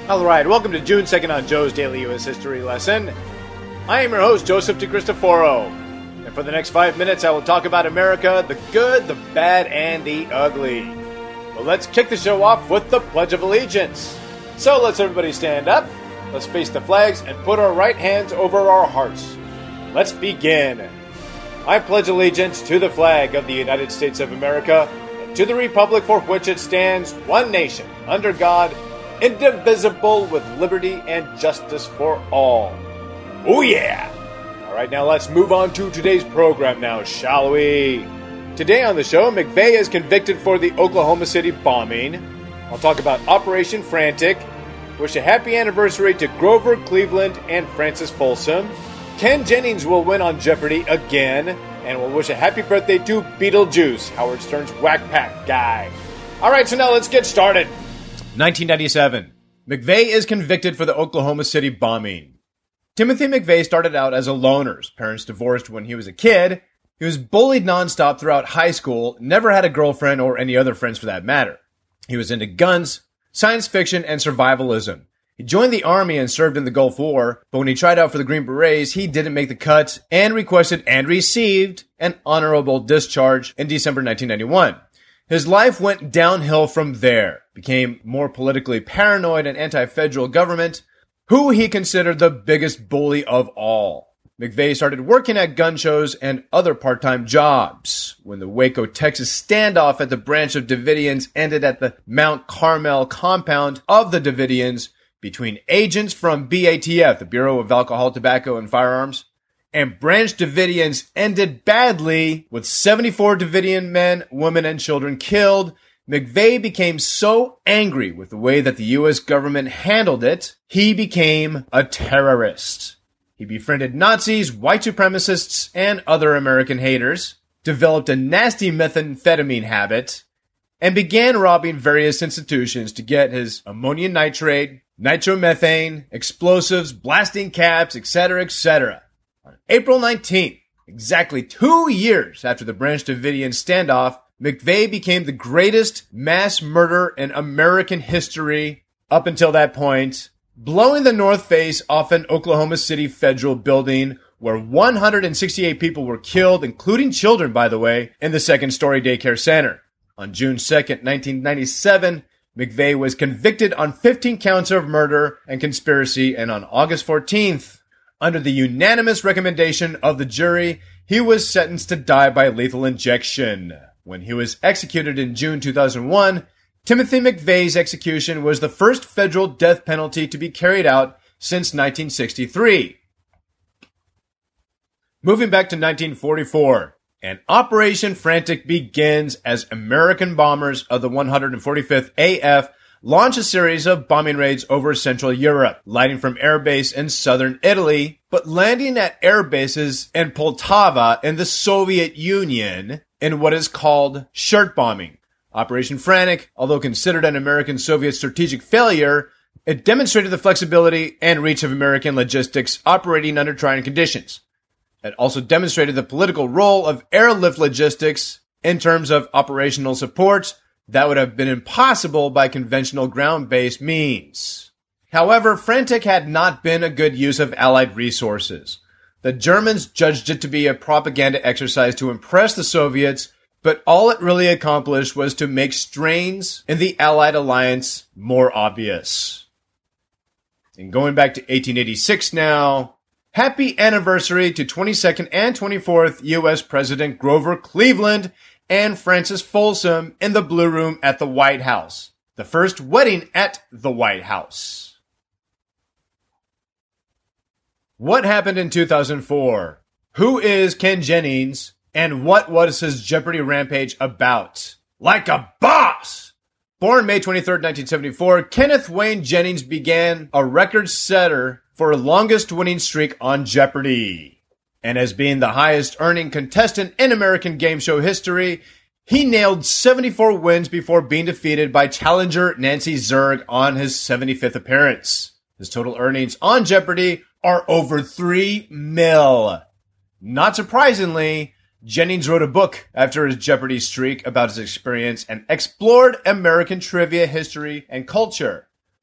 Alright, welcome to June 2nd on Joe's Daily U.S. History Lesson. I am your host, Joseph DeCristoforo. And for the next 5 minutes, I will talk about America, the good, the bad, and the ugly. Well, let's kick the show off with the Pledge of Allegiance. So let's everybody stand up, let's face the flags, and put our right hands over our hearts. Let's begin. I pledge allegiance to the flag of the United States of America, and to the republic for which it stands, one nation, under God, indivisible, with liberty and justice for all. Oh yeah! Alright, now let's move on to today's program now, shall we? Today on the show, McVeigh is convicted for the Oklahoma City bombing. I'll talk about Operation Frantic, wish a happy anniversary to Grover Cleveland and Francis Folsom. Ken Jennings will win on Jeopardy again, and we'll wish a happy birthday to Beetlejuice, Howard Stern's Whack Pack guy. Alright, so now let's get started. 1997. McVeigh is convicted for the Oklahoma City bombing. Timothy McVeigh started out as a loner. His parents divorced when he was a kid. He was bullied nonstop throughout high school, never had a girlfriend or any other friends for that matter. He was into guns, science fiction, and survivalism. He joined the Army and served in the Gulf War, but when he tried out for the Green Berets, he didn't make the cut and requested and received an honorable discharge in December 1991. His life went downhill from there, became more politically paranoid and anti-federal government, who he considered the biggest bully of all. McVeigh started working at gun shows and other part-time jobs. When the Waco, Texas standoff at the branch of Davidians ended at the Mount Carmel compound of the Davidians between agents from BATF, the Bureau of Alcohol, Tobacco, and Firearms, and Branch Davidians ended badly, with 74 Davidian men, women, and children killed. McVeigh became so angry with the way that the U.S. government handled it, he became a terrorist. He befriended Nazis, white supremacists, and other American haters, developed a nasty methamphetamine habit, and began robbing various institutions to get his ammonium nitrate, nitromethane, explosives, blasting caps, etc., etc. On April 19th, exactly 2 years after the Branch Davidian standoff, McVeigh became the greatest mass murderer in American history up until that point, blowing the north face off an Oklahoma City federal building where 168 people were killed, including children, by the way, in the second-story daycare center. On June 2nd, 1997, McVeigh was convicted on 15 counts of murder and conspiracy, and on August 14th, under the unanimous recommendation of the jury, he was sentenced to die by lethal injection. When he was executed in June 2001, Timothy McVeigh's execution was the first federal death penalty to be carried out since 1963. Moving back to 1944, and Operation Frantic begins as American bombers of the 145th AF launch a series of bombing raids over Central Europe, lighting from air base in southern Italy, but landing at air bases in Poltava in the Soviet Union in what is called shirt bombing. Operation Frantic, although considered an American-Soviet strategic failure, it demonstrated the flexibility and reach of American logistics operating under trying conditions. It also demonstrated the political role of airlift logistics in terms of operational support that would have been impossible by conventional ground-based means. However, Frantic had not been a good use of Allied resources. The Germans judged it to be a propaganda exercise to impress the Soviets, but all it really accomplished was to make strains in the Allied alliance more obvious. And going back to 1886 now, happy anniversary to 22nd and 24th U.S. President Grover Cleveland and Francis Folsom in the Blue Room at the White House. The first wedding at the White House. What happened in 2004? Who is Ken Jennings? And what was his Jeopardy rampage about? Like a boss! Born May 23, 1974, Kenneth Wayne Jennings began a record setter for longest winning streak on Jeopardy! And as being the highest earning contestant in American game show history, he nailed 74 wins before being defeated by challenger Nancy Zerg on his 75th appearance. His total earnings on Jeopardy are over $3 million. Not surprisingly, Jennings wrote a book after his Jeopardy streak about his experience and explored American trivia history and culture.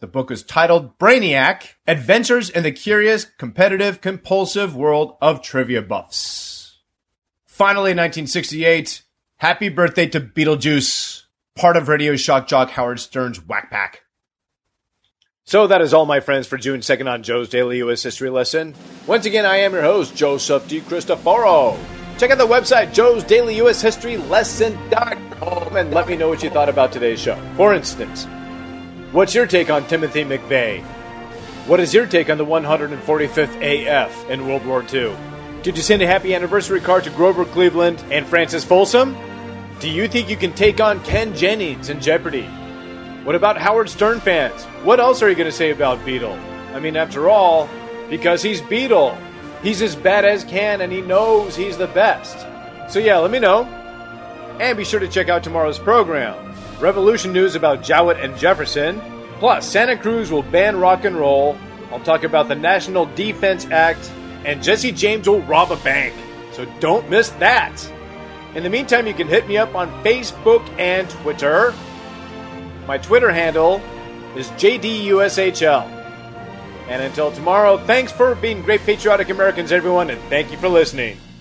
The book is titled Brainiac: Adventures in the Curious, Competitive, Compulsive World of Trivia Buffs. Finally, 1968, happy birthday to Beetlejuice, part of radio shock jock Howard Stern's Whack Pack. So that is all, my friends, for June 2nd on Joe's Daily U.S. History Lesson. Once again, I am your host, Joseph DiCristoforo. Check out the website, joesdailyushistorylesson.com, and let me know what you thought about today's show. For instance, what's your take on Timothy McVeigh? What is your take on the 145th AF in World War II? Did you send a happy anniversary card to Grover Cleveland and Francis Folsom? Do you think you can take on Ken Jennings in Jeopardy? What about Howard Stern fans? What else are you going to say about Beetle? I mean, after all, because he's Beetle. He's as bad as can, and he knows he's the best. So yeah, let me know. And be sure to check out tomorrow's program. Revolution news about Jowett and Jefferson. Plus, Santa Cruz will ban rock and roll. I'll talk about the National Defense Act. And Jesse James will rob a bank. So don't miss that. In the meantime, you can hit me up on Facebook and Twitter. My Twitter handle is JDUSHL. And until tomorrow, thanks for being great patriotic Americans, everyone, and thank you for listening.